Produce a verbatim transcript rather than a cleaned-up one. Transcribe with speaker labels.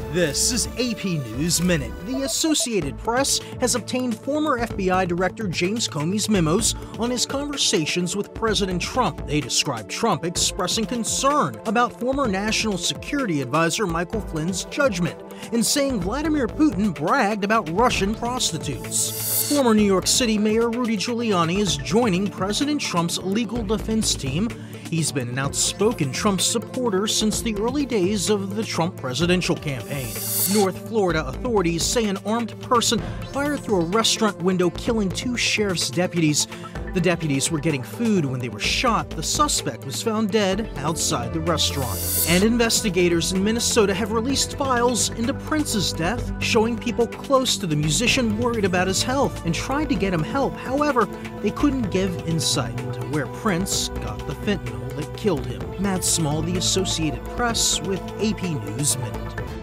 Speaker 1: This is A P News Minute. The Associated Press has obtained former F B I Director James Comey's memos on his conversations with President Trump. They describe Trump expressing concern about former National Security Advisor Michael Flynn's judgment and saying Vladimir Putin bragged about Russian prostitutes. Former New York City Mayor Rudy Giuliani is joining President Trump's legal defense team. He's been an outspoken Trump supporter since the early days of the Trump presidential campaign. North Florida authorities say an armed person fired through a restaurant window, killing two sheriff's deputies. The deputies were getting food when they were shot. The suspect was found dead outside the restaurant. And investigators in Minnesota have released files into Prince's death, showing people close to the musician worried about his health and tried to get him help. However, they couldn't give insight into where Prince got the fentanyl that killed him. Matt Small, The Associated Press, with A P News Minute.